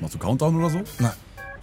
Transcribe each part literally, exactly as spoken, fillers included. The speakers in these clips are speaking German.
Machst du Countdown oder so? Nein.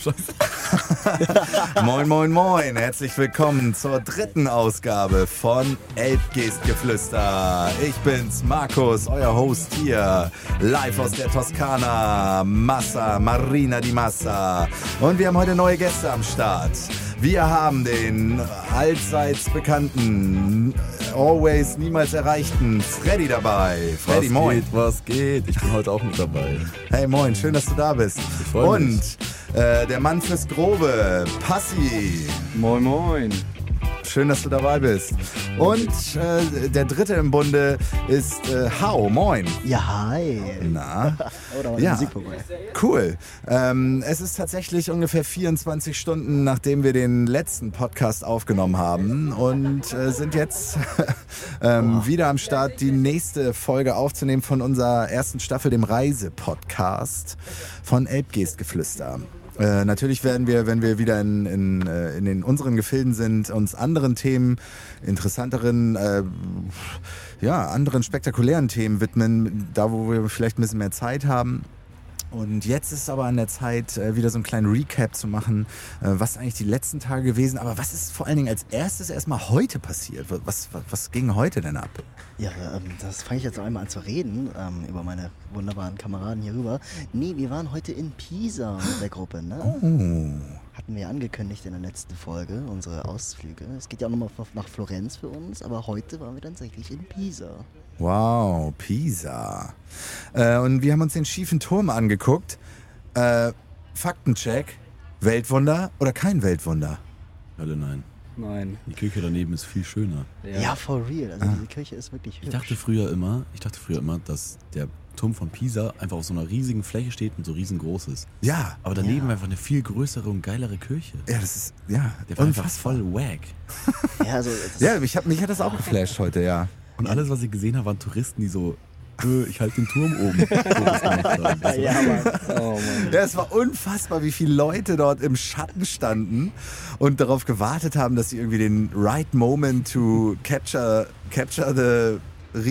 Moin, moin, moin. Herzlich willkommen zur dritten Ausgabe von Elbgeestgeflüster. Ich bin's, Markus, euer Host hier, live aus der Toskana, Massa, Marina di Massa. Und wir haben heute neue Gäste am Start. Wir haben den allseits bekannten, always, niemals erreichten Freddy dabei. Freddy, was moin. Geht, was geht? Ich bin heute auch mit dabei. Hey, moin, schön, dass du da bist. Ich freu mich. Und äh, der Mann fürs Grobe, Passi. Moin, moin. Schön, dass du dabei bist. Und äh, der dritte im Bunde ist äh, Hau. Moin. Ja, hi. Na? Oder war Ja. Musik vorbei? Cool. Ähm, es ist tatsächlich ungefähr vierundzwanzig Stunden, nachdem wir den letzten Podcast aufgenommen haben und äh, sind jetzt ähm, wieder am Start, die nächste Folge aufzunehmen von unserer ersten Staffel, dem Reise-Podcast von Elbgeestgeflüster. Äh, natürlich werden wir, wenn wir wieder in, in, äh, in den unseren Gefilden sind, uns anderen Themen, interessanteren, äh, ja, anderen spektakulären Themen widmen, da wo wir vielleicht ein bisschen mehr Zeit haben. Und jetzt ist es aber an der Zeit, äh, wieder so einen kleinen Recap zu machen, äh, was eigentlich die letzten Tage gewesen, aber was ist vor allen Dingen als erstes erstmal heute passiert? Was, was, was ging heute denn ab? Ja, ähm, das fange ich jetzt auch einmal an zu reden, ähm, über meine wunderbaren Kameraden hier rüber. Nee, wir waren heute in Pisa mit der Gruppe, ne? Oh. Hatten wir angekündigt in der letzten Folge, unsere Ausflüge. Es geht ja auch nochmal nach Florenz für uns, aber heute waren wir dann tatsächlich in Pisa. Wow, Pisa. Äh, und wir haben uns den schiefen Turm angeguckt. Äh, Faktencheck. Weltwunder oder kein Weltwunder? Alle nein. Nein. Die Kirche daneben ist viel schöner. Ja, for real. Also diese Kirche ist wirklich hübsch. Ich dachte früher immer, ich dachte früher immer, dass der Turm von Pisa einfach auf so einer riesigen Fläche steht und so riesengroß ist. Ja. Aber daneben Ja. einfach eine viel größere und geilere Kirche. Ja, das ist, ja, Der war einfach unfassbar. voll wack. Ja, also das Ja, ich hab, mich hat das auch geflasht heute, ja. Und alles, was ich gesehen habe, waren Touristen, die so, äh, ich halte den Turm oben. Fotos gemacht haben. Weißt du? ja, aber Oh Mann. Ja, es war unfassbar, wie viele Leute dort im Schatten standen und darauf gewartet haben, dass sie irgendwie den right moment to capture, capture the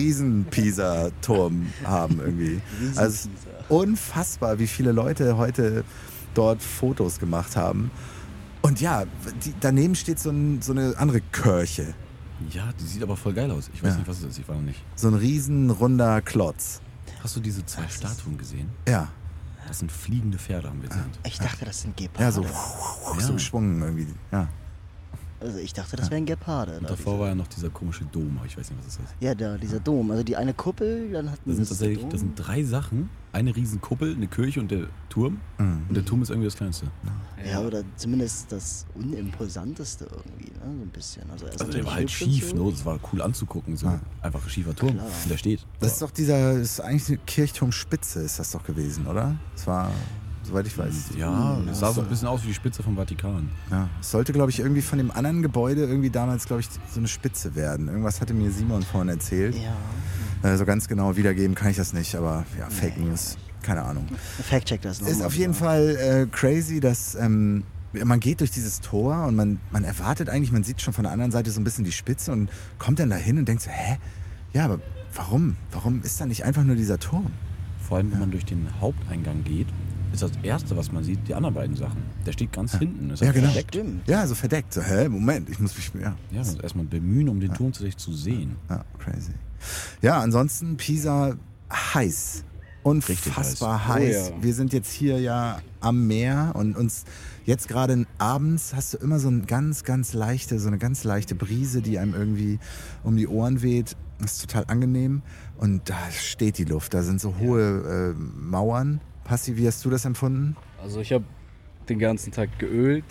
Riesen-Pisa-Turm haben irgendwie. Also es ist unfassbar, wie viele Leute heute dort Fotos gemacht haben. Und ja, die, daneben steht so, ein, so eine andere Kirche. Ja, die sieht aber voll geil aus. Ich weiß Ja. nicht, was es ist. Ich war noch nicht. So ein riesen runder Klotz. Hast du diese zwei Statuen gesehen? Ja, Das sind fliegende Pferde, haben wir gesehen. ich dachte, das sind Geparde. ja so, so Ja. geschwungen irgendwie. Ja. Also ich dachte, das wären Geparde. Und da davor diese- war ja noch dieser komische Dom, aber ich weiß nicht, was das ist. Ja, da, dieser Dom. Also die eine Kuppel, dann hatten Das sie sind tatsächlich, Dom. das sind drei Sachen. Eine riesen Kuppel, eine Kirche und der Turm. Und der Turm ist irgendwie das Kleinste. Ja, oder zumindest das Unimpulsanteste irgendwie, ne? So ein bisschen. Also, er ist Also der natürlich war halt hübsch und schief, so. ne? Das war cool anzugucken. So Ah. einfach ein schiefer Turm. Klar. Und der steht. Das ist doch dieser, das ist eigentlich eine Kirchturmspitze, ist das doch gewesen, oder? Das war, soweit ich weiß. Ja, das sah so ein bisschen aus wie die Spitze vom Vatikan. Ja, es sollte, glaube ich, irgendwie von dem anderen Gebäude irgendwie damals, glaube ich, so eine Spitze werden. Irgendwas hatte mir Simon vorhin erzählt. Ja, Äh, so ganz genau wiedergeben kann ich das nicht, aber ja, Fake News, keine Ahnung. Fact-check das nochmal. Ist auf jeden Fall äh, crazy, dass ähm, man geht durch dieses Tor und man, man erwartet eigentlich, man sieht schon von der anderen Seite so ein bisschen die Spitze und kommt dann da hin und denkt so, hä? Ja, aber warum? Warum ist da nicht einfach nur dieser Turm? Vor allem, wenn man durch den Haupteingang geht, ist das Erste, was man sieht, die anderen beiden Sachen. Der steht ganz hinten. Ist Ja, halt genau. verdeckt. Stimmt. Ja, so verdeckt. So, hä? Moment, ich muss mich, ja. Ja, man muss erstmal bemühen, um den Turm tatsächlich zu sehen. Ja, crazy. Ja, ansonsten Pisa heiß. Unfassbar Richtig heiß. heiß. Oh ja. Wir sind jetzt hier ja am Meer und uns jetzt gerade abends hast du immer so eine ganz, ganz leichte, so eine ganz leichte Brise, die einem irgendwie um die Ohren weht. Das ist total angenehm. Und da steht die Luft. Da sind so hohe äh, Mauern. Passi, wie hast du das empfunden? Also ich habe den ganzen Tag geölt.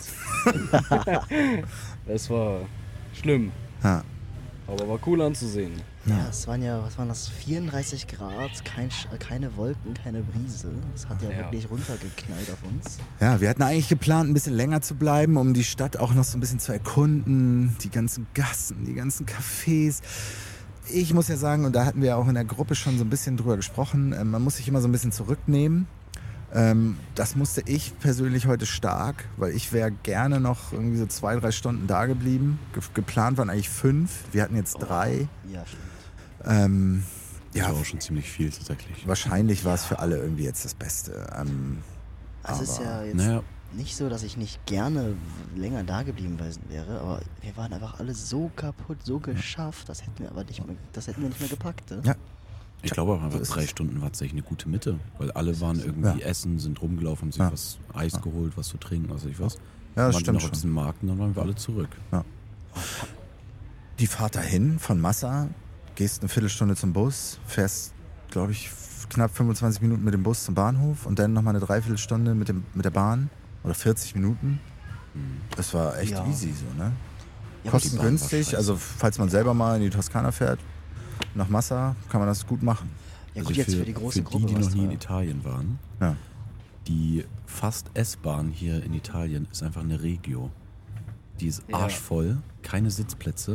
Es war schlimm, Ja. aber war cool anzusehen. Ja, es waren ja, was waren das, vierunddreißig Grad, kein, Sch- keine Wolken, keine Brise. Das hat ja, Ja. wirklich runtergeknallt auf uns. Ja, wir hatten eigentlich geplant, ein bisschen länger zu bleiben, um die Stadt auch noch so ein bisschen zu erkunden. Die ganzen Gassen, die ganzen Cafés. Ich muss ja sagen, und da hatten wir auch in der Gruppe schon so ein bisschen drüber gesprochen, äh, man muss sich immer so ein bisschen zurücknehmen. Ähm, das musste ich persönlich heute stark, weil ich wäre gerne noch irgendwie so zwei, drei Stunden da geblieben. Ge- geplant waren eigentlich fünf, wir hatten jetzt drei. Ja, stimmt. Ähm, Das ja, war auch schon ziemlich viel tatsächlich. wahrscheinlich war es für alle irgendwie jetzt das Beste. Ähm, Also es ist ja jetzt Naja, nicht so, dass ich nicht gerne länger da geblieben wäre, aber wir waren einfach alle so kaputt, so geschafft, das hätten wir aber nicht mehr, das hätten wir nicht mehr gepackt. Ne? Ja. ich glaube auch einfach so ist drei es. Stunden war tatsächlich eine gute Mitte. Weil alle waren irgendwie Ja. essen, sind rumgelaufen, haben sich Ja. was Eis geholt, was zu trinken, was weiß ich was. Ja, das Waren stimmt noch auf schon. diesem Markt und dann waren wir alle zurück. Die Fahrt dahin von Massa, gehst eine Viertelstunde zum Bus, fährst, glaube ich, f- knapp fünfundzwanzig Minuten mit dem Bus zum Bahnhof und dann nochmal eine Dreiviertelstunde mit, dem, mit der Bahn oder vierzig Minuten. Das war echt Ja. easy so, ne? Ja, aber die Kostengünstig, scheiße. also falls man selber mal in die Toskana fährt, nach Massa, kann man das gut machen. Ja Also gut, jetzt für die große für Gruppe die, die war's noch nie in teuer. Italien waren, Ja. die fast S-Bahn hier in Italien ist einfach eine Regio. Die ist Ja. arschvoll, keine Sitzplätze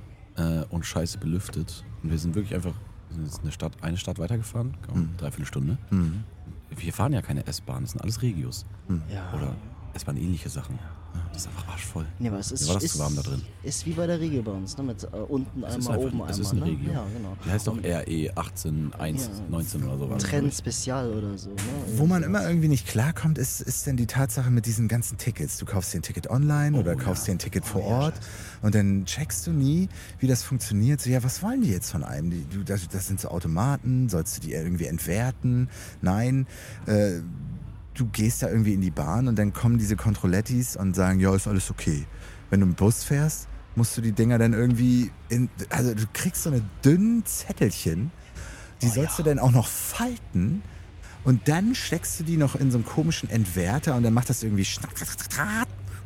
äh, und scheiße belüftet. Und wir sind wirklich einfach, wir sind jetzt eine Stadt, eine Stadt weitergefahren, kaum dreiviertel Stunde. Mhm. Wir fahren ja keine S-Bahn, das sind alles Regios. Ja. Oder S-Bahn-ähnliche Sachen. Das ist einfach arschvoll. Nee, aber es ist, Mir war das ist, zu warm da drin. ist wie bei der Regio bei uns, ne? Mit äh, unten Es ist einmal, einfach, oben es einmal. ist eine ne? Regio. Ja, genau. Die heißt doch Und R E achtzehn eins Ja. neunzehn oder sowas. Trend Spezial oder so. Ne? Wo man Irgendwie immer irgendwie nicht klarkommt, ist, ist denn die Tatsache mit diesen ganzen Tickets. Du kaufst dir ein Ticket online oder kaufst dir ein Ticket vor Ort und dann checkst du nie, wie das funktioniert. So, ja, was wollen die jetzt von einem? Die, du, das, das sind so Automaten, sollst du die irgendwie entwerten? Nein, äh, du gehst da irgendwie in die Bahn und dann kommen diese Controlettis und sagen, ja, ist alles okay. Wenn du im Bus fährst, musst du die Dinger dann irgendwie, in, also du kriegst so eine dünnen Zettelchen, die sollst du dann auch noch falten und dann steckst du die noch in so einen komischen Entwerter und dann macht das irgendwie schnack, schnack, schnack, schnack.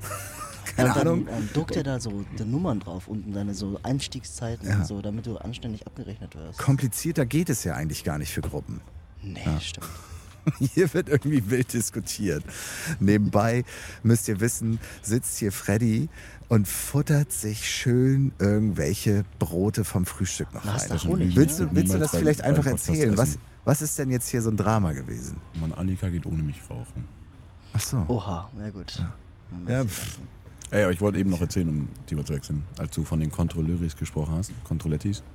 Keine und dann, Ahnung. Ähm, druckt er da so die Nummern drauf, unten deine so Einstiegszeiten Ja. und so, damit du anständig abgerechnet wirst. Komplizierter geht es ja eigentlich gar nicht für Gruppen. Nee, stimmt. Hier wird irgendwie wild diskutiert. Nebenbei müsst ihr wissen, sitzt hier Freddy und futtert sich schön irgendwelche Brote vom Frühstück noch Da hast rein. du Honig, Willst du, ne? willst du das Niemals vielleicht beim- einfach beim Podcast erzählen? Was, essen. was ist denn jetzt hier so ein Drama gewesen? Mann, Annika geht ohne mich rauchen. Ach so. Oha, na gut. Ja, Ja. pff, Ey, aber ich wollte eben noch erzählen, um Thema zu wechseln, als du von den Kontrolleuris gesprochen hast, Kontrollettis.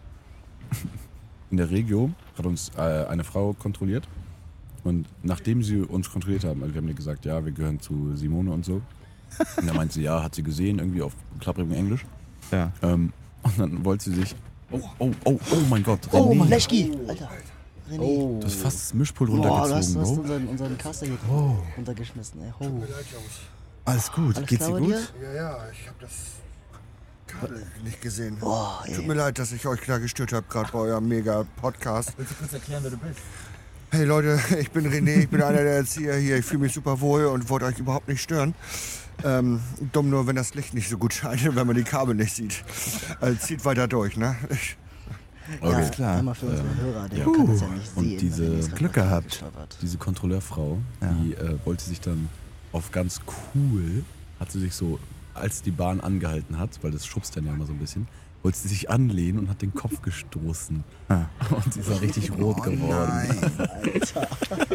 In der Regio hat uns äh, eine Frau kontrolliert und nachdem sie uns kontrolliert haben, also wir haben ihr gesagt, ja, wir gehören zu Simone und so. Und dann meinte sie, ja, hat sie gesehen, irgendwie auf klapprigem Englisch. ja. Ähm, und dann wollte sie sich, oh, oh, oh, oh mein Gott, Oh, René, Leschki! Alter. René. Oh. du hast fast das Mischpult Boah, du hast, runtergezogen, du hast Bro. unseren, unseren Caster hier runtergeschmissen. Ey. Oh. Alles gut. Alles Geht's klar dir bei gut? dir? Ja, ja, ich habe das Kabel nicht gesehen. Boah, ey. Tut mir leid, dass ich euch da gestört habe, gerade bei eurem Mega-Podcast. Willst du kurz erklären, wer du bist? Hey Leute, ich bin René, ich bin einer der Erzieher hier. Ich fühle mich super wohl und wollte euch überhaupt nicht stören. Ähm, dumm nur, wenn das Licht nicht so gut scheint und wenn man die Kabel nicht sieht. Also zieht weiter durch, ne? Ich, Ja, Alles klar. Einmal für unsere Hörer, der ja. kann es ja nicht Und sehen. diese- wenn René's Glück gerade gehabt. geschnuppert. Diese Kontrolleurfrau, Ja. die äh, wollte sich dann auf ganz cool, hat sie sich so, als die Bahn angehalten hat, weil das schubst dann ja immer so ein bisschen, wollte sie sich anlehnen und hat den Kopf gestoßen. Ah. Und sie ist dann richtig rot geworden. Alter.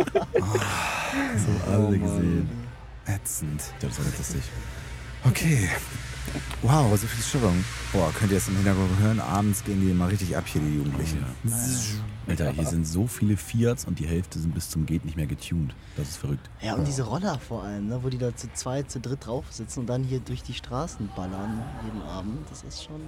So alle gesehen. Ätzend. Ja, das war nicht lustig. Okay. Wow, so viel Stimmung. Boah, könnt ihr es im Hintergrund hören? Abends gehen die mal richtig ab hier, die Jugendlichen. Ja. Alter, hier sind so viele Fiats und die Hälfte sind bis zum Geht nicht mehr getuned. Das ist verrückt. Ja, und diese Roller vor allem, ne, wo die da zu zweit, zu dritt drauf sitzen und dann hier durch die Straßen ballern jeden Abend. Das ist schon.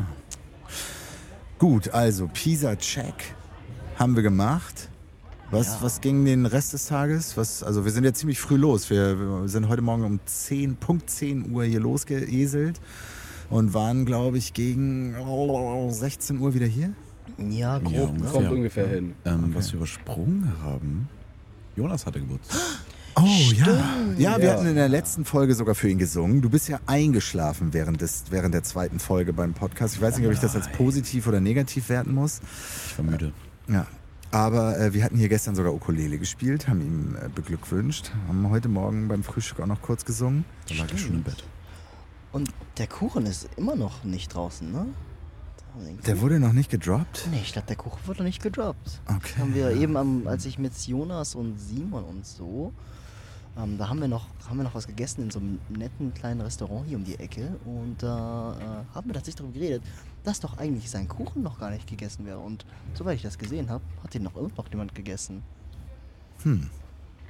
Gut, also Pisa-Check haben wir gemacht. Was, Ja. was ging den Rest des Tages? Was, also wir sind ja ziemlich früh los. Wir, wir sind heute Morgen um zehn, Punkt zehn Uhr hier losgeeselt und waren, glaube ich, gegen oh, sechzehn Uhr wieder hier. Ja, grob, Ja, ne? ungefähr. Kommt ungefähr hin. Ähm, Was wir übersprungen haben, Jonas hatte Geburtstag. Oh ja. Ja, wir Ja. hatten in der letzten Folge sogar für ihn gesungen. Du bist ja eingeschlafen während, des, während der zweiten Folge beim Podcast. Ich weiß nicht, ob ich das als positiv oder negativ werten muss. Ich war müde. Ja. Aber äh, wir hatten hier gestern sogar Ukulele gespielt, haben ihm äh, beglückwünscht, haben heute Morgen beim Frühstück auch noch kurz gesungen. Da lag ich schon im Bett. Und der Kuchen ist immer noch nicht draußen, ne? Der wurde noch nicht gedroppt? Nee, ich glaube, der Kuchen wurde noch nicht gedroppt. Okay. Haben wir eben, am, als ich mit Jonas und Simon und so, ähm, da haben wir, noch, haben wir noch was gegessen in so einem netten kleinen Restaurant hier um die Ecke. Und da äh, haben wir tatsächlich darüber geredet, dass doch eigentlich sein Kuchen noch gar nicht gegessen wäre. Und soweit ich das gesehen habe, hat den noch immer noch jemand gegessen.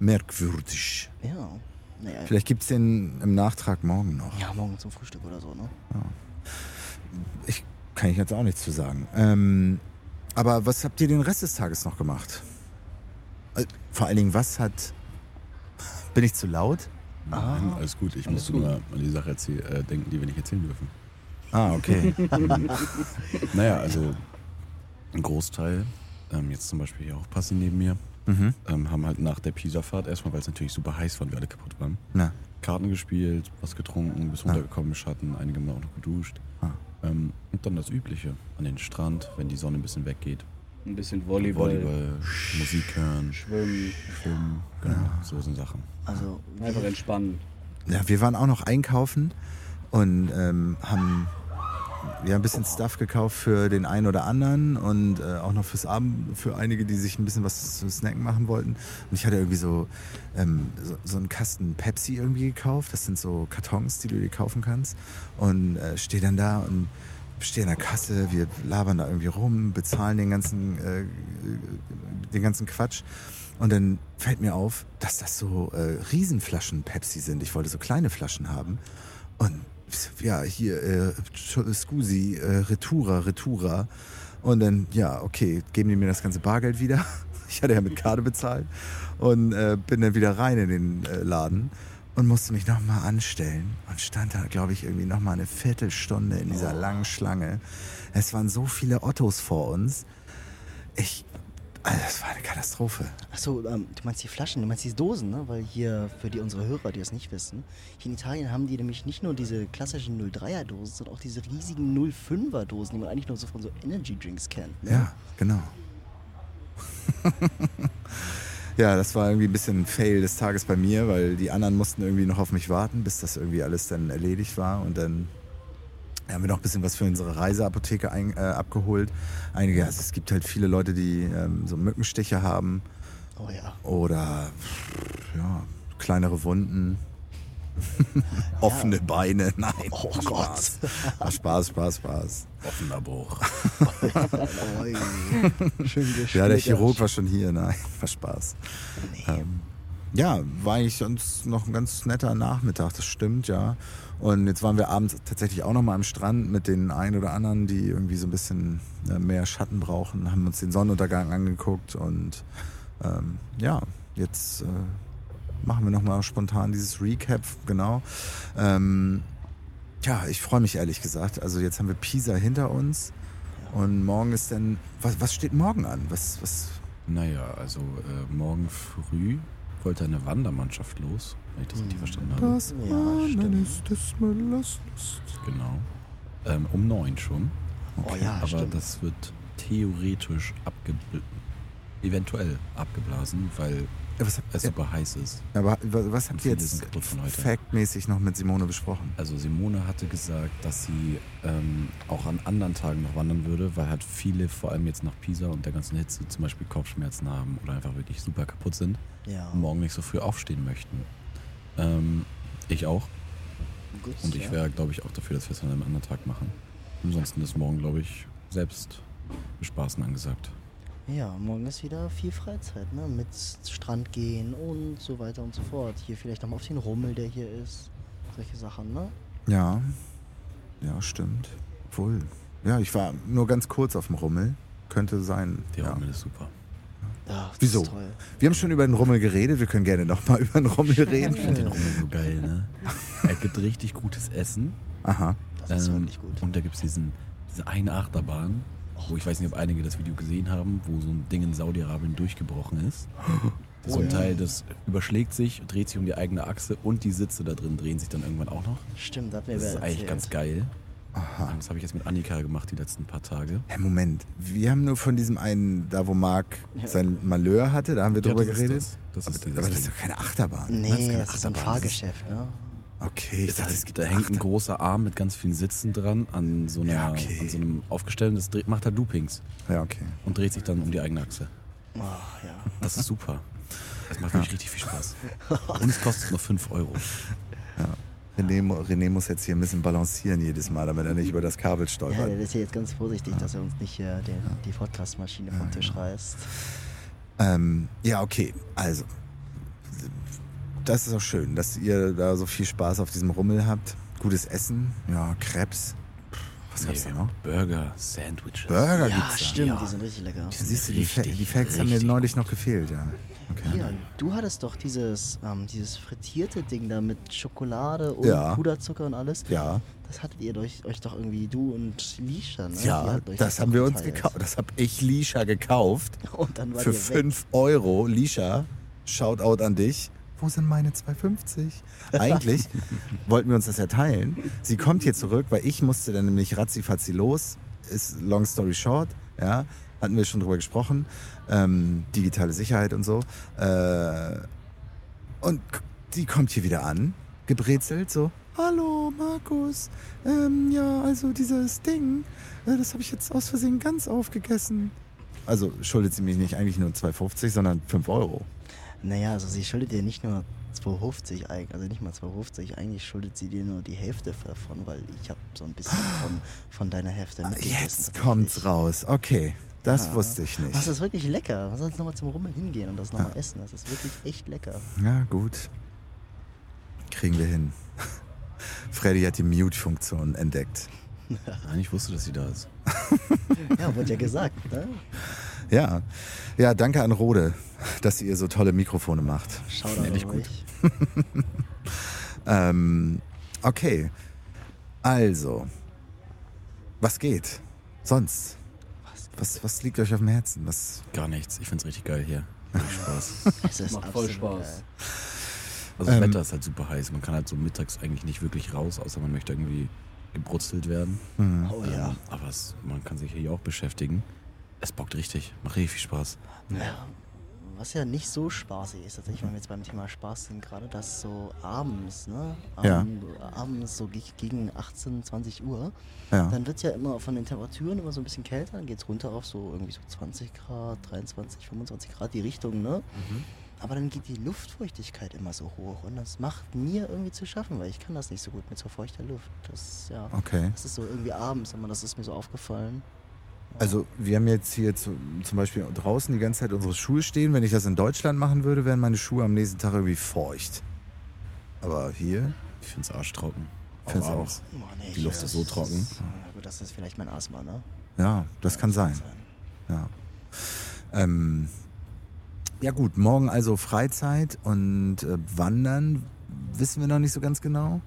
Merkwürdig. Ja. Naja. Vielleicht gibt es den im Nachtrag morgen noch. Ja, morgen zum Frühstück oder so, ne? Ich kann ich jetzt auch nichts zu sagen. Ähm, aber was habt ihr den Rest des Tages noch gemacht? Äh, vor allen Dingen, was hat... Bin ich zu laut? Nein, alles gut. Ich musste nur an die Sache erzähl- äh, denken, die wir nicht erzählen dürfen. Ah, okay. Naja, also ein Großteil, ähm, jetzt zum Beispiel hier auch Passi neben mir, mhm. ähm, haben halt nach der Pisa-Fahrt erstmal, weil es natürlich super heiß war und wir alle kaputt waren, Na, Karten gespielt, was getrunken, bis Ah. runtergekommen im Schatten, einige haben auch noch geduscht. Ah. Ähm, und dann das Übliche, an den Strand, wenn die Sonne ein bisschen weggeht. Ein bisschen Volleyball, Volleyball, Musik hören, Schwimmen, Schwimmen, genau, so sind Sachen. Also, einfach entspannen. ja, wir waren auch noch einkaufen und ähm, haben ja, ein bisschen Stuff gekauft für den einen oder anderen und äh, auch noch fürs Abend, für einige, die sich ein bisschen was zu snacken machen wollten. Und ich hatte irgendwie so, ähm, so, so einen Kasten Pepsi irgendwie gekauft. Das sind so Kartons, die du dir kaufen kannst. Und äh, stehe dann da und stehe an der Kasse, wir labern da irgendwie rum, bezahlen den ganzen, äh, den ganzen Quatsch. Und dann fällt mir auf, dass das so äh, Riesenflaschen Pepsi sind. Ich wollte so kleine Flaschen haben. Und ja, hier, äh, scusi, äh, Retura, Retura. Und dann, ja, okay, geben die mir das ganze Bargeld wieder. Ich hatte ja mit Karte bezahlt. Und äh, bin dann wieder rein in den äh, Laden und musste mich nochmal anstellen. Und stand da, glaube ich, irgendwie nochmal eine Viertelstunde in dieser langen Schlange. Es waren so viele Ottos vor uns. Ich, also das war eine Katastrophe. Achso, ähm, du meinst die Flaschen, du meinst die Dosen, ne? Weil hier, für die unsere Hörer, die das nicht wissen, hier in Italien haben die nämlich nicht nur diese klassischen null dreier Dosen, sondern auch diese riesigen null fünfer Dosen, die man eigentlich nur so von so Energy Drinks kennt. Ne? Ja, genau. Ja, das war irgendwie ein bisschen ein Fail des Tages bei mir, weil die anderen mussten irgendwie noch auf mich warten, bis das irgendwie alles dann erledigt war. Und dann haben wir noch ein bisschen was für unsere Reiseapotheke ein, äh, abgeholt. Einige, also es gibt halt viele Leute, die ähm, so Mückenstiche haben Oh ja. oder ja, kleinere Wunden. Offene Beine, nein. Oh Spaß. Gott. Ach, Spaß, Spaß, Spaß. Offener Bruch. Oi. Schön geschnittert. Ja, der Chirurg war schon hier, nein, war Spaß. Nee. Ähm, ja, war eigentlich sonst noch ein ganz netter Nachmittag, das stimmt, ja. Und jetzt waren wir abends tatsächlich auch noch mal am Strand mit den einen oder anderen, die irgendwie so ein bisschen äh, mehr Schatten brauchen, haben uns den Sonnenuntergang angeguckt und ähm, ja, jetzt äh, machen wir noch mal spontan dieses Recap, genau. Ähm, ja, ich freue mich ehrlich gesagt. Also jetzt haben wir Pisa hinter uns und morgen ist dann, was, was steht morgen an? Was, was? Naja, also äh, morgen früh wollte eine Wandermannschaft los, wenn ich das richtig verstanden habe. Das Ja, Mahnen stimmt. ist des Müllers Lust. Genau. Ähm, um neun schon. Oh ja, Aber stimmt. das wird theoretisch abgebl- eventuell abgeblasen, weil Ja, was, es super heiß ist. aber was, was habt ihr viele jetzt sind kaputt von heute. factmäßig noch mit Simone besprochen? Also Simone hatte gesagt, dass sie ähm, auch an anderen Tagen noch wandern würde, weil halt viele, vor allem jetzt nach Pisa und der ganzen Hitze, zum Beispiel Kopfschmerzen haben oder einfach wirklich super kaputt sind Ja. und morgen nicht so früh aufstehen möchten. Ähm, ich auch. Gut, Und ich ja. wäre, glaube ich, auch dafür, dass wir es an einem anderen Tag machen. Ansonsten ist morgen, glaube ich, selbst bespaßen angesagt. Ja, morgen ist wieder viel Freizeit, ne? Mit Strand gehen und so weiter und so fort. Hier vielleicht nochmal auf den Rummel, der hier ist. Solche Sachen, ne? Ja, ja, stimmt. Wohl. Ja, ich war nur ganz kurz auf dem Rummel. Könnte sein. Der Ja. Rummel ist super. Ja, das Wieso? ist toll. Wir haben schon über den Rummel geredet. Wir können gerne nochmal über den Rummel reden. Ich finde den Rummel so geil, ne? Er gibt richtig gutes Essen. Aha. Das ist Ähm, wirklich gut. Und da gibt es diesen, diese eine Achterbahn, wo ich weiß nicht, ob einige das Video gesehen haben, wo so ein Ding in Saudi-Arabien durchgebrochen ist. So ein ja. Teil, das überschlägt sich, dreht sich um die eigene Achse und die Sitze da drin drehen sich dann irgendwann auch noch. Stimmt, hat mir Das wer ist eigentlich erzählt. ganz geil. Aha. Das habe ich jetzt mit Annika gemacht die letzten paar Tage. Hey, Moment. Wir haben nur von diesem einen, da wo Marc Ja. sein Malheur hatte, da haben wir drüber das ist geredet. das. Das aber ist aber dieses das ist Ding. doch keine Achterbahn. Nee, Das ist keine das ist ein Achterbahn. Fahrgeschäft, ne? Okay, ich dachte, es gibt Da hängt ein großer Arm mit ganz vielen Sitzen dran an so, einer, Ja, okay. an so einem Aufgestellten. Das dreht, macht halt Loopings Ja, okay. und dreht sich dann um die eigene Achse. Oh, ja. Das ist super. Das macht wirklich richtig viel Spaß. Und es kostet nur fünf Euro. René, mu- René muss jetzt hier ein bisschen balancieren jedes Mal, damit er nicht über das Kabel Ja, stolpert. der ist ja jetzt ganz vorsichtig, dass er uns nicht äh, den, die Podcast-Maschine vom Tisch genau. reißt. Ähm, ja, okay. Also, das ist auch schön, dass ihr da so viel Spaß auf diesem Rummel habt. Gutes Essen, ja, Crepes. Was gab's da noch? Burger, Sandwiches. Burger Ja, gibt's da. stimmt, Ja. die sind richtig lecker. Siehst du, die, Fa Richtig, die Facts haben mir richtig neulich noch gefehlt, ja. Okay. Ja, du hattest doch dieses, ähm, dieses frittierte Ding da mit Schokolade und Ja. Puderzucker und alles. Ja, Das hattet ihr euch, euch doch irgendwie, du und Lisha, ne? Ihr ja, hattet euch das doch haben wir uns geteilt. gekauft. Das habe ich Lisha gekauft. Und dann war Für ihr weg. fünf Euro. Lisha, Shoutout an dich. Wo sind meine zwei fünfzig? Eigentlich wollten wir uns das ja teilen. Sie kommt hier zurück, weil ich musste dann nämlich ratzifatzi los. Ist long story short, ja, hatten wir schon drüber gesprochen. Ähm, digitale Sicherheit und so. Äh, und die kommt hier wieder an, gebrezelt, so. Hallo Markus, ähm, ja, also dieses Ding, äh, das habe ich jetzt aus Versehen ganz aufgegessen. Also schuldet sie mich nicht eigentlich nur zwei fünfzig, sondern fünf Euro. Naja, also sie schuldet dir nicht nur zwei fünfzig, eig- also nicht mal zwei fünfzig, eigentlich schuldet sie dir nur die Hälfte davon, weil ich habe so ein bisschen von, von deiner Hälfte mitgegessen. Jetzt tatsächlich. kommt's raus. Okay, das Ja. wusste ich nicht. Das ist wirklich lecker. Was soll jetzt nochmal zum Rummel hingehen und das nochmal essen? Das ist wirklich echt lecker. Ja, gut. Kriegen wir hin. Freddy hat die Mute-Funktion entdeckt. Nein, ich wusste, dass sie da ist. Ja, wurde ja gesagt, ne? Ja. Ja, danke an Rode, dass ihr so tolle Mikrofone macht. Schaut Ehrlich auf gut. euch. Ähm, okay. Also, was geht? Sonst? Was, was liegt euch auf dem Herzen? Was? Gar nichts. Ich find's richtig geil hier. Richtig Spaß. Es ist Macht voll absolut Spaß. geil. Also das Ähm. Wetter ist halt super heiß. Man kann halt so mittags eigentlich nicht wirklich raus, außer man möchte irgendwie gebrutzelt werden. Hm. Oh ja. Ähm, aber es, man kann sich hier auch beschäftigen. Es bockt richtig. Macht richtig viel Spaß. Ja. Was ja nicht so spaßig ist, tatsächlich, wenn wir jetzt beim Thema Spaß sind, gerade das so abends, ne? Ja. Abend, abends so ge- gegen achtzehn, zwanzig Uhr, Ja. dann wird es ja immer von den Temperaturen immer so ein bisschen kälter, dann geht es runter auf so irgendwie so zwanzig Grad, dreiundzwanzig, fünfundzwanzig Grad die Richtung, ne? Aber dann geht die Luftfeuchtigkeit immer so hoch und das macht mir irgendwie zu schaffen, weil ich kann das nicht so gut mit so feuchter Luft. Das, ja, Okay. das ist so irgendwie abends, aber das ist mir so aufgefallen. Also wir haben jetzt hier zu, zum Beispiel draußen die ganze Zeit unsere Schuhe stehen. Wenn ich das in Deutschland machen würde, wären meine Schuhe am nächsten Tag irgendwie feucht. Aber hier, Ich find's arschtrocken. Find's auch. abends. Oh, nee, Die Luft das ist so trocken. Na gut, das ist vielleicht mein Asthma, ne? ja, das kann sein. Ja. Ähm, ja gut, morgen also Freizeit und äh, Wandern, wissen wir noch nicht so ganz genau.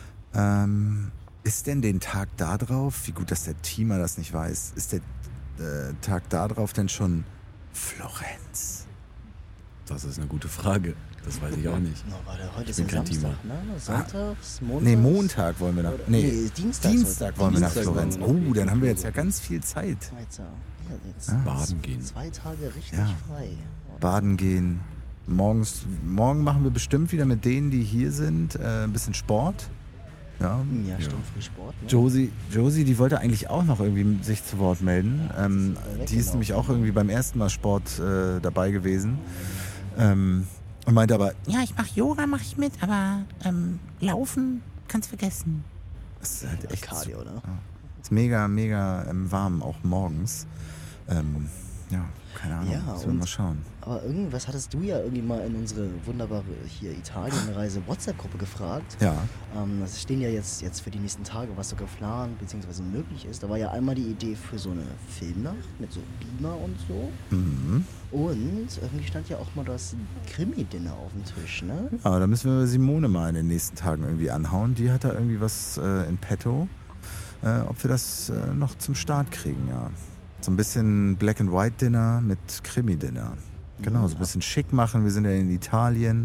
Ähm, ist denn den Tag da drauf, wie gut, dass der Teamer das nicht weiß, ist der äh, Tag da drauf denn schon Florenz? Das ist eine gute Frage. Das weiß ich auch nicht. No, warte, heute ist bin ja kein Samstag, ne? Sonntags, Montags? Nee, Montag wollen wir nach. Oder- Nee, nee, Dienstag Dienstag wollen wir nach Dienstag Florenz. wollen wir nach Oh, dann haben wir jetzt Florenz. ja ganz viel Zeit. Weiter. Ja, jetzt Ah. Baden gehen. zwei Tage richtig Ja. frei. Baden gehen. Morgens, morgen machen wir bestimmt wieder mit denen, die hier sind, äh, ein bisschen Sport. Ja. Ja, stimmt, früh Sport, ne? Josie, Josie, die wollte eigentlich auch noch irgendwie sich zu Wort melden. Ähm, die ist nämlich auch irgendwie beim ersten Mal Sport äh, dabei gewesen. Ähm, und meinte aber, Ja, ich mache Yoga, mache ich mit, aber ähm, Laufen kannst vergessen. es ist halt echt Cardio, ne? ist mega, mega ähm, warm, auch morgens. Ähm, ja, keine Ahnung, Ja, müssen wir und- mal schauen. Aber irgendwas hattest du ja irgendwie mal in unsere wunderbare hier Italienreise WhatsApp-Gruppe gefragt. Ja, Ähm, es stehen ja jetzt, jetzt für die nächsten Tage, was so geplant bzw. möglich ist. Da war ja einmal die Idee für so eine Filmnacht mit so Beamer und so. mhm. Und irgendwie stand ja auch mal das Krimi-Dinner auf dem Tisch, ne? Ja, da müssen wir Simone mal in den nächsten Tagen irgendwie anhauen. Die hat da irgendwie was äh, in petto. Äh, ob wir das äh, noch zum Start kriegen, ja. So ein bisschen Black and White Dinner mit Krimi-Dinner. Genau, so ein bisschen schick machen. Wir sind ja in Italien.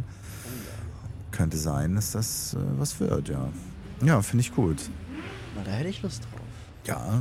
Könnte sein, dass das äh, was wird, ja. Ja, finde ich gut. Na, da hätte ich Lust drauf. Ja.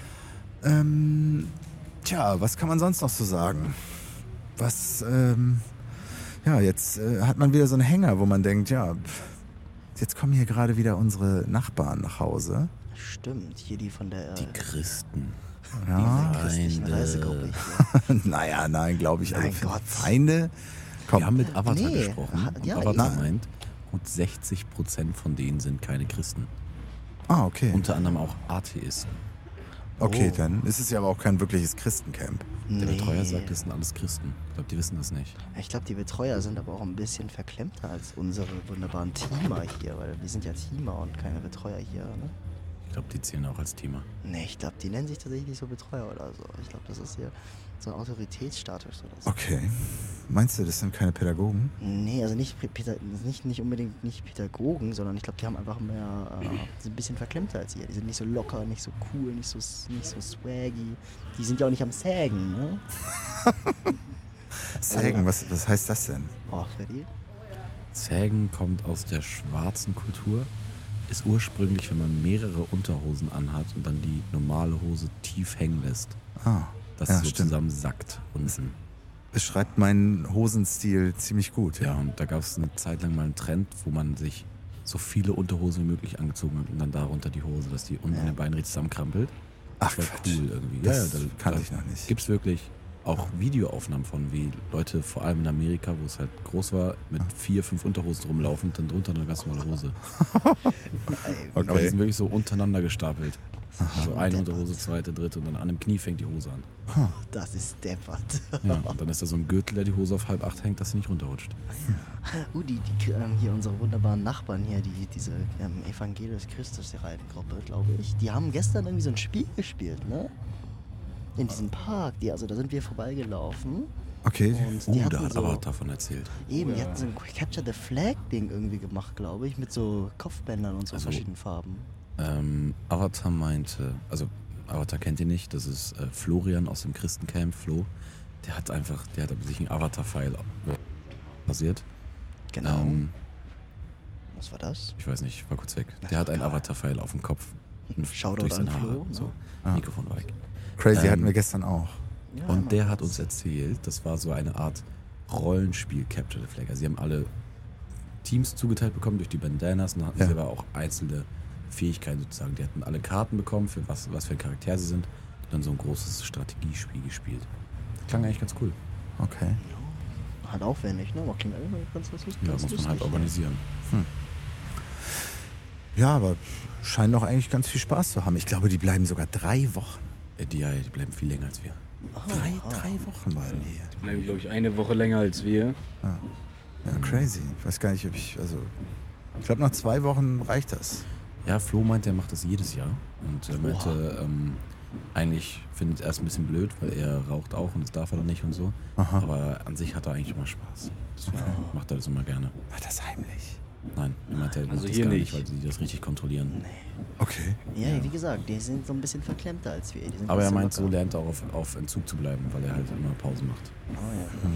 Ähm, tja, was kann man sonst noch so sagen? Was, ähm, ja, jetzt äh, hat man wieder so einen Hänger, wo man denkt, ja, pff, jetzt kommen hier gerade wieder unsere Nachbarn nach Hause. Stimmt, hier die von der Die äh, Christen. Ja. christlichen Feinde. Reisegruppe hier. naja, nein, glaube ich. Mein Also für Gott. Feinde. Komm, Wir haben mit Avatar Nee, gesprochen. ha- Und ja, Avatar ja. meint, gut sechzig Prozent von denen sind keine Christen. ah, okay. Unter anderem auch Atheisten. Okay, Oh. dann ist es ja aber auch kein wirkliches Christencamp. Der Nee. Betreuer sagt, das sind alles Christen. Ich glaube, die wissen das nicht. Ich glaube, die Betreuer sind aber auch ein bisschen verklemmter als unsere wunderbaren Teamer hier, weil wir sind ja Teamer und keine Betreuer hier, ne? Ich glaube, die zählen auch als Teamer. Nee, ich glaube, die nennen sich tatsächlich nicht so Betreuer oder so. Ich glaube, das ist hier so ein Autoritätsstatus oder so. Okay. Meinst du, das sind keine Pädagogen? Nee, also nicht, Päda nicht, nicht unbedingt nicht Pädagogen, sondern ich glaube, die haben einfach mehr, äh, sind ein bisschen verklemmter als ihr. Die sind nicht so locker, nicht so cool, nicht so, nicht so swaggy. Die sind ja auch nicht am Sägen, ne? Sägen, was, was heißt das denn? Oh, Freddy? Sägen kommt aus der schwarzen Kultur. Ist ursprünglich, wenn man mehrere Unterhosen anhat und dann die normale Hose tief hängen lässt. Ah, Dass ja, es so stimmt. zusammen sackt unten. Beschreibt meinen Hosenstil ziemlich gut. Ja, und da gab es eine Zeit lang mal einen Trend, wo man sich so viele Unterhosen wie möglich angezogen hat und dann darunter die Hose, dass die unten Ja. an den Beinen richtig zusammenkrampelt. Ach, Das war Quatsch. cool irgendwie. Das da, kannte ich noch nicht. Gibt es wirklich auch Videoaufnahmen von, wie Leute, vor allem in Amerika, wo es halt groß war, mit vier, fünf Unterhosen rumlaufen und dann drunter eine ganz normale Hose. Aber die Okay. sind wirklich so untereinander gestapelt. Also eine Deppert. Unterhose, zweite, dritte und dann an dem Knie fängt die Hose an. Das ist deppert. Ja, und dann ist da so ein Gürtel, der die Hose auf halb acht hängt, dass sie nicht runterrutscht. Uh, die, die ähm, hier unsere wunderbaren Nachbarn hier, die, diese ähm, Evangelisch-Christus-Reitengruppe, glaube ich, die haben gestern irgendwie so ein Spiel gespielt, ne? In diesem Park, die, also da sind wir vorbeigelaufen. Okay. Und die Uh, da hatten hat so, aber davon erzählt. eben, die hatten so ein Capture the Flag-Ding irgendwie gemacht, glaube ich, mit so Kopfbändern und so Also- verschiedenen Farben. Ähm, Avatar meinte, also Avatar kennt ihr nicht, das ist äh, Florian aus dem Christencamp, Flo. Der hat einfach, der hat sich einen Avatar-File basiert. Genau. Ähm, Was war das? ich weiß nicht, war kurz weg. Der hat einen Avatar-File auf dem Kopf. Und Shoutout durch seine an Haare. Flo, So. ne? Ah. Mikrofon war weg. Crazy Ähm, hatten wir gestern auch. Ja, Und mal der hat kurz. uns erzählt, das war so eine Art Rollenspiel Capture the Flag. Also sie haben alle Teams zugeteilt bekommen durch die Bandanas und dann hatten Ja. sie aber auch einzelne Fähigkeiten sozusagen. Die hatten alle Karten bekommen, für was, was für ein Charakter sie sind. Und dann so ein großes Strategiespiel gespielt. Klang eigentlich ganz cool. Okay. Halt aufwendig, ne? Aber klingt eigentlich ganz, ganz, ganz Ja, muss man halt organisieren. Ja, aber scheinen doch eigentlich ganz viel Spaß zu haben. Ich glaube, die bleiben sogar drei Wochen. Äh, Die, ja, die bleiben viel länger als wir. Drei, drei Wochen bleiben die hier. Die bleiben, glaube ich, eine Woche länger als wir. Ja, crazy. Ich weiß gar nicht, ob ich, also, ich glaube, nach zwei Wochen reicht das. Ja, Flo meinte, er macht das jedes Jahr. Und er meinte, ähm, eigentlich findet er es ein bisschen blöd, weil er raucht auch und das darf er dann nicht und so. Aha. Aber an sich hat er eigentlich immer Spaß. Deswegen macht er das immer gerne. War das heimlich? Nein, er meinte, er Also macht das hier gar nicht. nicht, weil sie das richtig kontrollieren. Okay. Ja, wie gesagt, die sind so ein bisschen verklemmter als wir. Die sind Aber nicht er so meint, so locker. lernt er auch auf, auf Entzug zu bleiben, weil er halt immer Pause macht. Oh,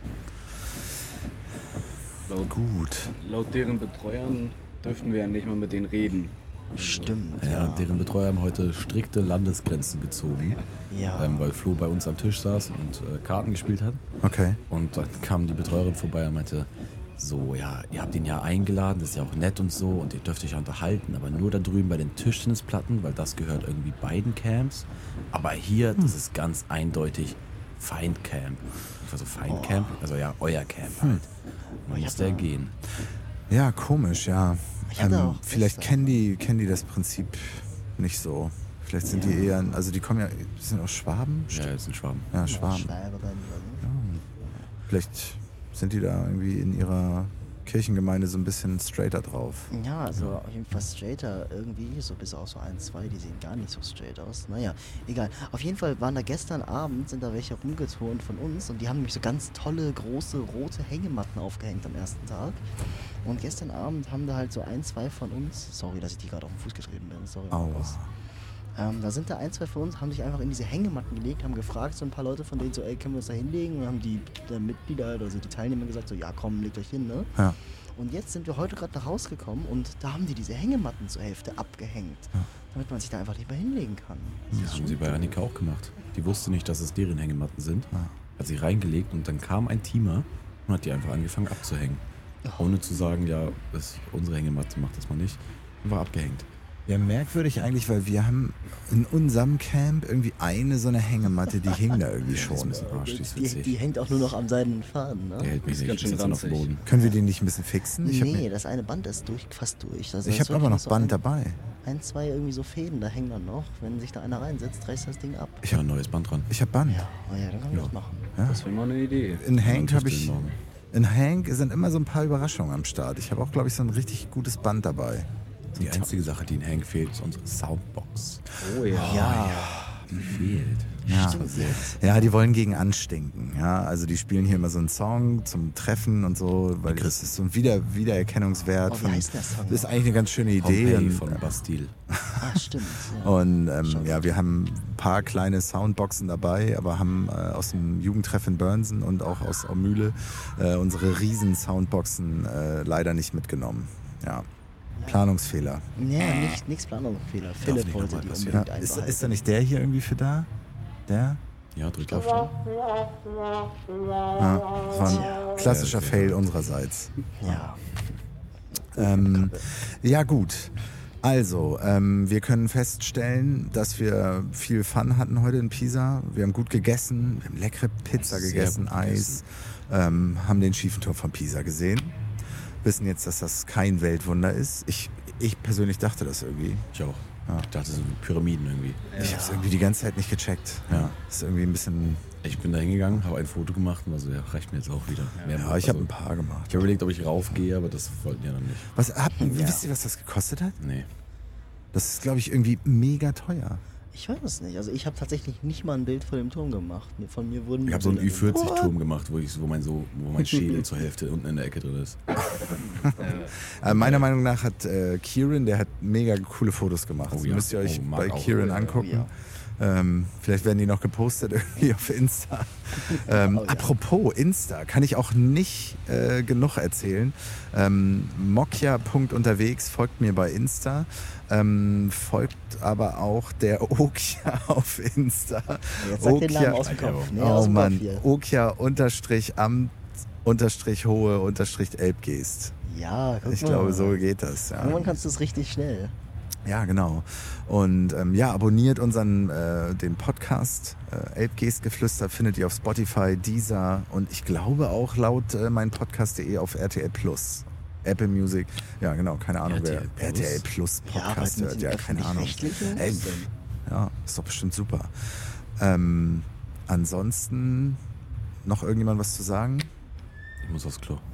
ja. Laut, Gut. laut deren Betreuern dürften wir ja nicht mal mit denen reden. Stimmt, Ja, ja. deren Betreuer haben heute strikte Landesgrenzen gezogen, Ja. ähm, weil Flo bei uns am Tisch saß und äh, Karten gespielt hat. Okay. Und dann kam die Betreuerin vorbei und meinte, so, ja, ihr habt ihn ja eingeladen, das ist ja auch nett und so und ihr dürft euch ja unterhalten, aber nur da drüben bei den Tischtennisplatten, weil das gehört irgendwie beiden Camps. Aber hier, das ist ganz eindeutig Feindcamp. Ich war so, Feindcamp? Also ja, euer Camp halt. Und dann Ich muss hab der da- gehen. Ja, komisch, ja. Ich hatte auch vielleicht Gäste. kennen die, kennen die das Prinzip nicht so. Vielleicht sind die eher, also die kommen ja, die sind aus Schwaben? Ja, jetzt ein Schwaben. Ja, Schwaben. Schwabe dann, oder Vielleicht sind die da irgendwie in ihrer Kirchengemeinde so ein bisschen straighter drauf. so. Ja, also auf jeden Fall straighter irgendwie, so bis auf so ein, zwei, die sehen gar nicht so straight aus. Naja, egal. Auf jeden Fall waren da gestern Abend, sind da welche rumgeturnt von uns und die haben nämlich so ganz tolle, große, rote Hängematten aufgehängt am ersten Tag. Und gestern Abend haben da halt so ein, zwei von uns, sorry, dass ich die gerade auf den Fuß getreten bin, sorry. Aua. Markus. Ähm, da sind da ein, zwei von uns, haben sich einfach in diese Hängematten gelegt, haben gefragt, so ein paar Leute von denen so, ey, können wir uns da hinlegen? Und dann haben die äh, Mitglieder, halt, also die Teilnehmer gesagt, so, ja komm, legt euch hin, ne? Ja. Und jetzt sind wir heute gerade nach Hause gekommen und da haben die diese Hängematten zur Hälfte abgehängt, damit man sich da einfach nicht mehr hinlegen kann. Das haben sie bei Annika auch gemacht. Die wusste nicht, dass es deren Hängematten sind. Hat sie reingelegt und dann kam ein Teamer und hat die einfach angefangen abzuhängen. Ohne zu sagen, ja, das ist unsere Hängematte, macht das mal nicht. Und war abgehängt. Ja, merkwürdig eigentlich, weil wir haben in unserem Camp irgendwie eine so eine Hängematte, die hing da irgendwie schon. Arsch, die ist Die, witzig. die hängt auch nur noch am seidenen Faden, ne? Der hält mich ist nicht, ganz schön sitzt dann auf dem ranzig. Boden. Können wir den nicht ein bisschen fixen? Ich nee, habe das eine Band ist durch, fast durch. Also ich das hab aber wirklich noch so Band ein, dabei. Ein, zwei irgendwie so Fäden, da hängen dann noch. Wenn sich da einer reinsetzt, reißt das Ding ab. Ich habe ein neues Band dran. Ich habe Band. Ja, oh ja, dann können wir das machen. Das wäre mal eine Idee. In Hank habe ich. Morgen. In Hank sind immer so ein paar Überraschungen am Start. Ich habe auch, glaube ich, so ein richtig gutes Band dabei. Die einzige Sache, die in Hank fehlt, ist unsere Soundbox. Oh ja. Ja, Die fehlt. Ja. stimmt jetzt. Ja, die wollen gegen anstinken. Ja, also die spielen hier immer so einen Song zum Treffen und so, weil das ist so ein Wieder Wiedererkennungswert. Oh, wie von, heißt der Song das ist noch? eigentlich eine ganz schöne Idee. Pompeii Und, von Bastille. Ah, stimmt. Ja. und ähm, ja, wir haben ein paar kleine Soundboxen dabei, aber haben äh, aus dem Jugendtreff in Börnsen und auch aus Aumühle äh, unsere riesen Soundboxen äh, leider nicht mitgenommen. Ja, Planungsfehler. Ja, nicht, nichts Planungsfehler. Philipp nicht wollte nochmal die passieren. Ja, unbedingt ist, einbehalten. ist da nicht der hier irgendwie für da? Der? Ja, drück auf schon. Ja, das war ein klassischer Ja, Fail unsererseits. Ja. Ähm, ja gut, also ähm, wir können feststellen, dass wir viel Fun hatten heute in Pisa. Wir haben gut gegessen, wir haben leckere Pizza Sehr gegessen, gut Eis, ähm, haben den schiefen Turm von Pisa gesehen. Wissen jetzt, dass das kein Weltwunder ist. Ich, ich persönlich dachte das irgendwie. Ich auch. Ja. Ich dachte, es sind Pyramiden irgendwie. Ich habe es irgendwie die ganze Zeit nicht gecheckt. Ja, ist irgendwie ein bisschen. Ich bin da hingegangen, habe ein Foto gemacht und war so, ja, reicht mir jetzt auch wieder. Mehr Ja, Mal. ich habe Also, ein paar gemacht. ich habe überlegt, ob ich raufgehe, aber das wollten ja dann nicht. Was habt, wisst ihr, was das gekostet hat? Nee. Das ist, glaube ich, irgendwie mega teuer. Ich weiß es nicht. Also ich habe tatsächlich nicht mal ein Bild von dem Turm gemacht. Mir- Von mir wurden Ich habe so einen Bilder Ü vierzig Turm gemacht, wo, ich, wo, mein, so, wo mein Schädel zur Hälfte unten in der Ecke drin ist. Äh, meiner Meinung nach hat äh, Kieran, der hat mega coole Fotos gemacht. Oh Das ja. müsst ihr euch Oh, mag bei auch. Kieran Oh ja. angucken. Ja. Ähm, vielleicht werden die noch gepostet irgendwie auf Insta. Ähm, Oh ja. Apropos Insta, kann ich auch nicht äh, genug erzählen. Ähm, Mokja.unterwegs folgt mir bei Insta. Ähm, folgt aber auch der Okja auf Insta. Jetzt sag den Namen aus dem Kopf. Nee, oh aus dem Mann, Kopf hier. Okja unterstrich Amt unterstrich hohe unterstrich Elbgeest. Ja, guck Ich mal. glaube, so geht das. Ja. Irgendwann kannst du es richtig schnell. Ja, genau. Und ähm, ja, abonniert unseren äh, den Podcast äh, Elbgeestgeflüster findet ihr auf Spotify, Deezer und ich glaube auch laut äh, meinpodcast punkt de auf R T L Plus, Apple Music. Ja, genau, keine Ahnung, R T L wer Plus? R T L Plus Ja, aber Podcast mit hört. den Ja, keine Ahnung. Öffentlich-Rechtlichen? Ey, pff, ja, ist doch bestimmt super. Ähm, ansonsten noch irgendjemand was zu sagen? Ich muss aufs Klo.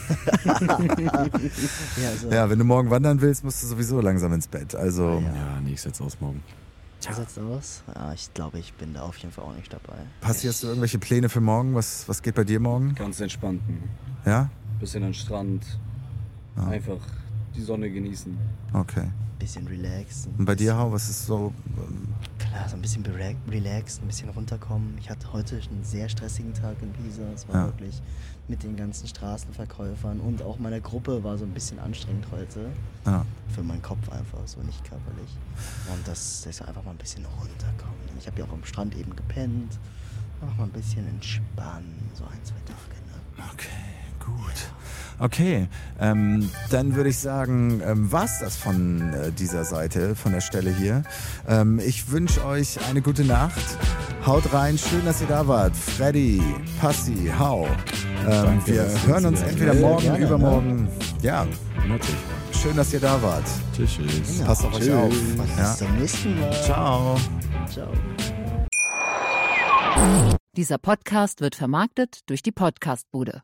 Ja, also, Ja, wenn du morgen wandern willst, musst du sowieso langsam ins Bett. Also Ja, nee, ich setze aus morgen. wie sieht's aus? Ja, ich glaube, ich bin da auf jeden Fall auch nicht dabei. Passi, hast du irgendwelche Pläne für morgen? Was, was geht bei dir morgen? Ganz entspannten. Ja? Bisschen an den Strand. Ah. Einfach die Sonne genießen. Okay. Bisschen relaxen. Und bei dir, Hau, was ist so? ähm, Klar, so ein bisschen bera- relaxed, ein bisschen runterkommen. Ich hatte heute einen sehr stressigen Tag in Pisa. Es war Ja. wirklich mit den ganzen Straßenverkäufern und auch meiner Gruppe war so ein bisschen anstrengend heute. Ja. Für meinen Kopf einfach, so nicht körperlich. Und das ist einfach mal ein bisschen runterkommen. Ich habe ja auch am Strand eben gepennt. Einfach mal ein bisschen entspannen, so ein, zwei Tage. Ne? Okay, gut. Okay, ähm, dann würde ich sagen, ähm, war's das von äh, dieser Seite, von der Stelle hier. Ähm, ich wünsche euch eine gute Nacht. Haut rein, schön, dass ihr da wart. Freddy, Passi, Hau. Ähm, Danke, wir dass du hören uns uns wieder- entweder Ja, morgen, gerne, ne? übermorgen. Ja, Natürlich. schön, dass ihr da wart. Tschüss, tschüss. Ja, Passt auf euch tschüss. auf. Ja. Bis zum nächsten Mal. Ciao. Ciao. Dieser Podcast wird vermarktet durch die Podcastbude.